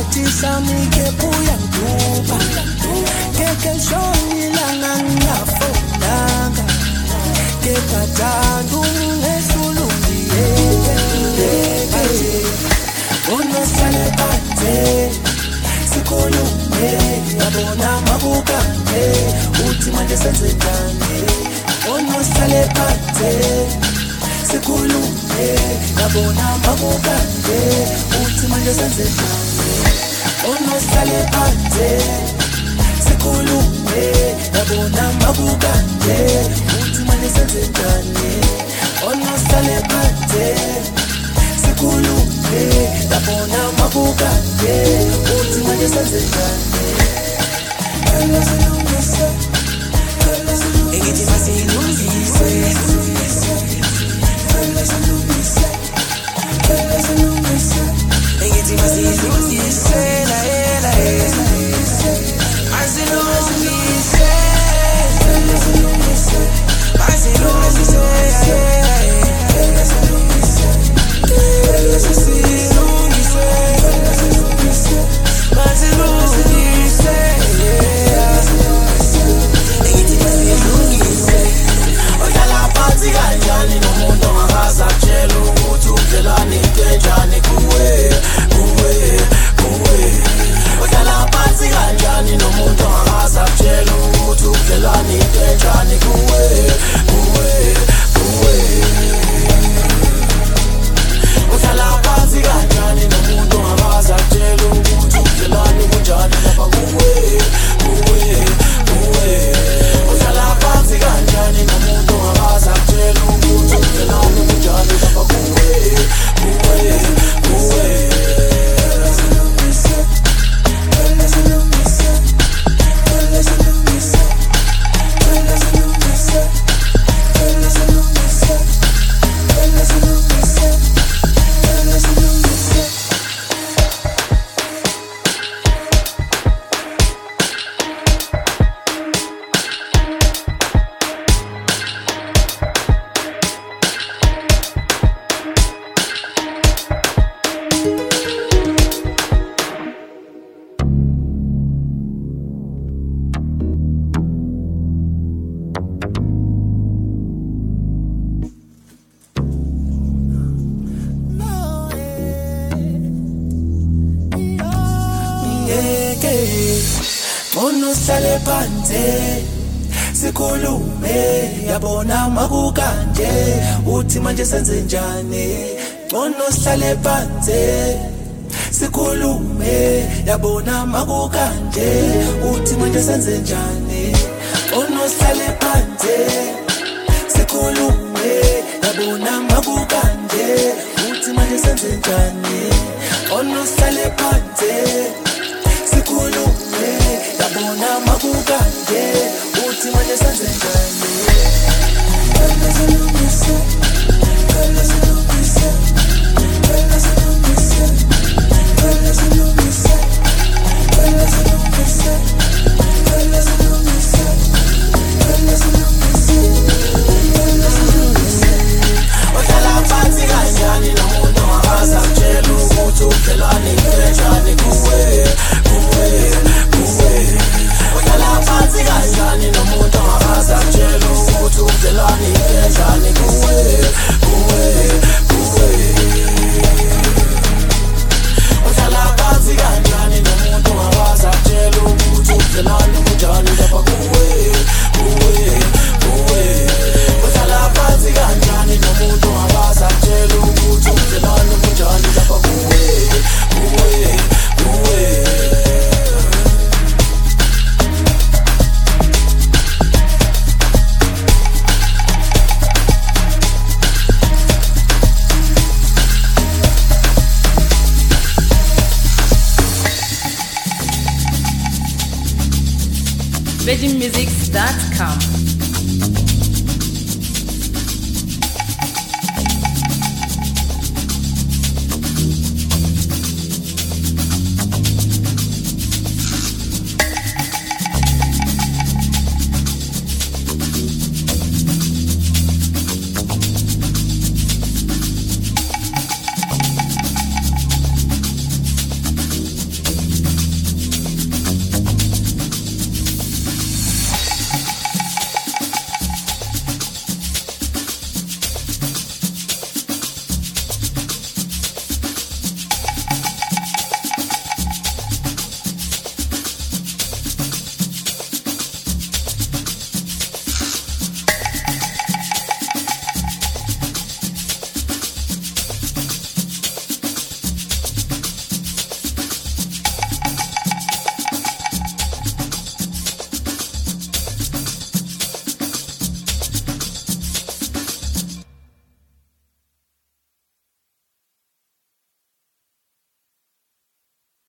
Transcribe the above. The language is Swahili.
isikhathi sami kepha uyangiduba keke shonilanga ngingafundanga kepha thanda ungesulungiyeke unosale phansi sikhulume yabona mabukane uthi manje senzekani unosale phansi sikhulume yabona mabukane uthi manje senzekani unosale phansi sikhulume yabona mabukane uthi manje senzekani unosale phansi sikhulume yabona mabukane uthi manje senzekani engithi masilungise engithi masilungise la unosale phansi sikhulume yabona mabukanje uthi manje senze njani unosale phansi sikhulume yabona mabukanje uthi manje senze njani unosale phansi sikhulume yabona mabukanje uthi manje senze njani unosale phansi sikhulume yabona mabukanje uthi manje senze njani uhlala phansi kanjani nomuntu ongakazakutshela ukuthi ubudlelwane bunjani kuwe uhlala phansi kanjani nomuntu ongakazakutshela ukuthi ubudlelwane bunjani kuwe uhlala phansi kanjani nomuntu ongakazakutshela ukuthi ubudlelwane bunjani lapha kuwe uhlala phansi kanjani nomuntu ongakazakutshela ukuthi ubudlelwane bunjani lapha kuwe VeggieMusics.com